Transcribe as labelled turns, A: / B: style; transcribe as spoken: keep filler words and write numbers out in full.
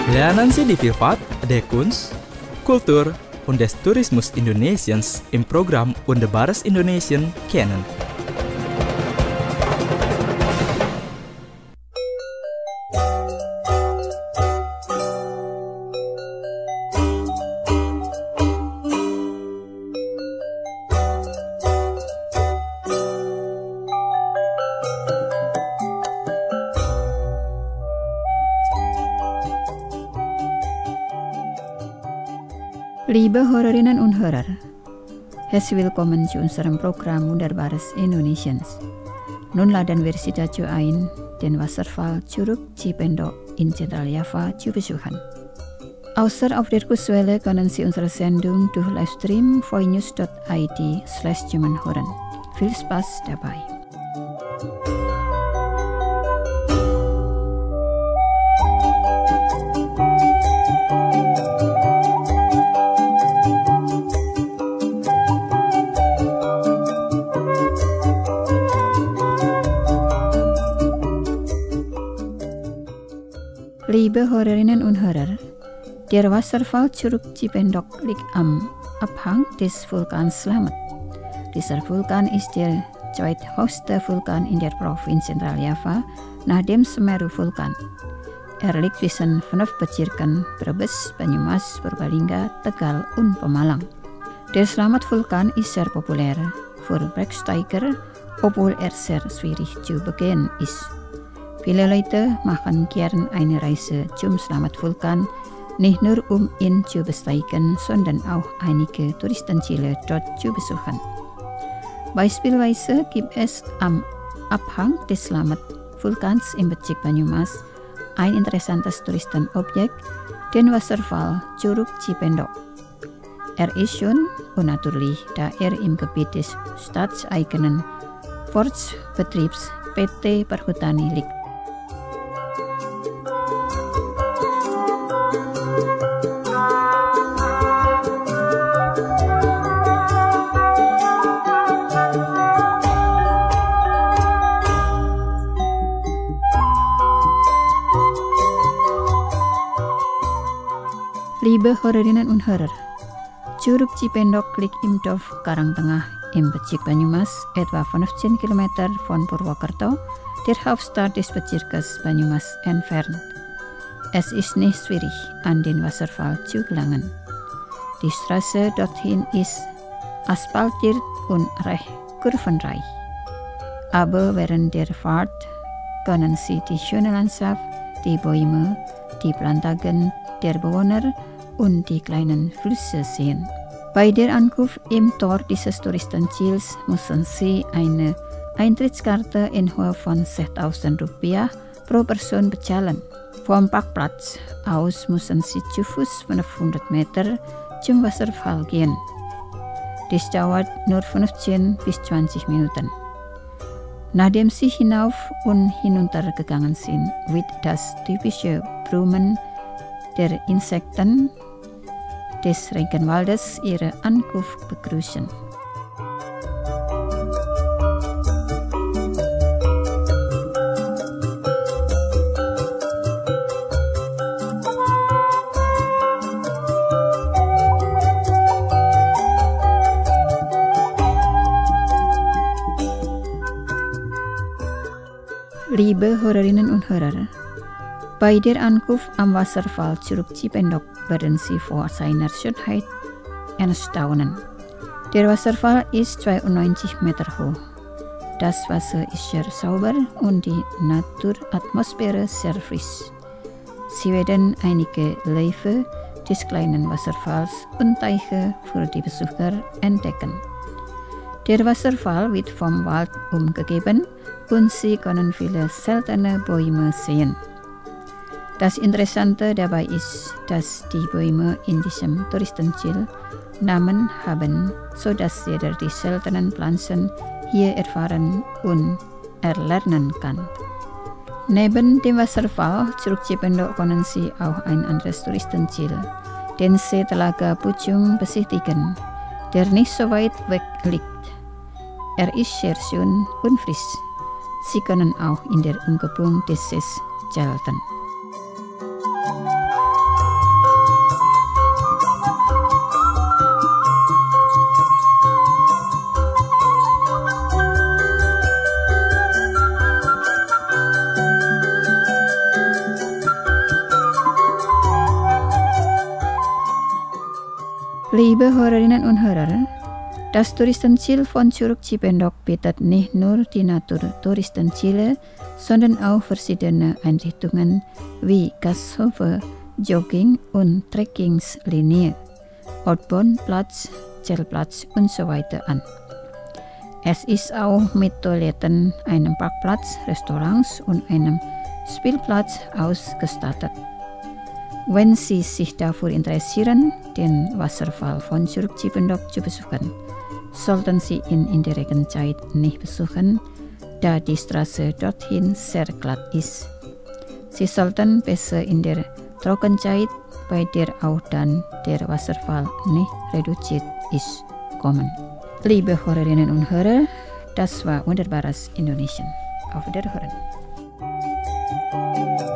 A: Lernen Sie die Vielfalt der Kunst, Kultur und des Tourismus Indonesiens im Programm Wunderbares Indonesien kennen.
B: Liebe Hörerinnen und Hörer, herzlich willkommen zu unserem Programm Wunderbares Indonesiens. Nun laden wir Sie dazu ein, den Wasserfall Curug Cipendok in Zentraljava zu besuchen. Außer auf der Kurzwelle können Sie unsere Sendung durch Livestream voinews dot i d slash German hören. Viel Spaß dabei! Liebe Hörerinnen und Hörer, der Wasserfall Curug Cipendok liegt am Abhang des Vulkans Slamet. Dieser Vulkan ist der zweithöchste Vulkan in der Provinz Zentraljava nach dem Semeru-Vulkan. Er liegt zwischen fünf Bezirken Brebes, Banyumas, Purbalingga, Tegal und Pemalang. Der Slamet-Vulkan ist sehr populär für Bergsteiger, obwohl er sehr schwierig zu begehen ist. Viele Leute machen gern eine Reise zum Slamet-Vulkan, nicht nur um ihn zu besteigen, sondern auch einige Touristenziele dort zu besuchen. Beispielsweise gibt es am Abhang des Slamet-Vulkans im Bezirk Banyumas ein interessantes Touristenobjekt, den Wasserfall Curug Cipendok. Er ist schön und natürlich, da er im Gebiet des staatseigenen Forstbetriebs P T Perhutani liegt. Liebe Hörerinnen und Hörer, Curug Cipendok liegt im Dorf Karangtengah im Bezirk Banyumas, etwa fünfzehn Kilometer von Purwokerto, der Hauptstadt des Bezirkes Banyumas, entfernt. Es ist nicht schwierig, an den Wasserfall zu gelangen. Die Straße dorthin ist asphaltiert und recht kurvenreich. Aber während der Fahrt können Sie die schöne Landschaft, die Bäume, die Plantagen der Bewohner und die kleinen Flüsse sehen. Bei der Ankunft im Tor dieses Touristenziels müssen Sie eine Eintrittskarte in Höhe von sechstausend Rupiah pro Person bezahlen. Vom Parkplatz aus müssen Sie zu Fuß fünfhundert Meter zum Wasserfall gehen. Dies dauert nur fünfzehn bis zwanzig Minuten. Nachdem Sie hinauf und hinunter gegangen sind, wird das typische Brummen der Insekten des Regenwaldes ihre Ankunft begrüßen. Liebe Hörerinnen und Hörer, bei der Ankunft am Wasserfall Curug Cipendok werden Sie vor seiner Schönheit erstaunen. Der Wasserfall ist zweiundneunzig Meter hoch. Das Wasser ist sehr sauber und die Naturatmosphäre sehr frisch. Sie werden einige Läufe des kleinen Wasserfalls und Teiche für die Besucher entdecken. Der Wasserfall wird vom Wald umgeben und Sie können viele seltene Bäume sehen. Das Interessante dabei ist, dass die Bäume in diesem Touristenziel Namen haben, sodass jeder die seltenen Pflanzen hier erfahren und erlernen kann. Neben dem Wasserfall Curug Cipendok können Sie auch ein anderes Touristenziel, den See Telaga Pucung, besichtigen, der nicht so weit weg liegt. Er ist sehr schön und frisch. Sie können auch in der Umgebung des Sees zelten. Liebe Hörerinnen und Hörer, das Touristenziel von Curug Cipendok bietet nicht nur die Naturtouristenziele, sondern auch verschiedene Einrichtungen wie Gasthofe, Jogging- und Trekkingslinie, Outbound-Platz, Zeltplatz und so weiter an. Es ist auch mit Toiletten, einem Parkplatz, Restaurants und einem Spielplatz ausgestattet. Wenn Sie sich dafür interessieren, den Wasserfall von Curug Cipendok zu besuchen, sollten Sie ihn in der Regenzeit nicht besuchen, da die Straße dorthin sehr glatt ist. Sie sollten besser in der Trockenzeit, bei der auch dann der Wasserfall nicht reduziert ist, kommen. Liebe Hörerinnen und Hörer, das war Wunderbares Indonesien. Auf Wiederhören.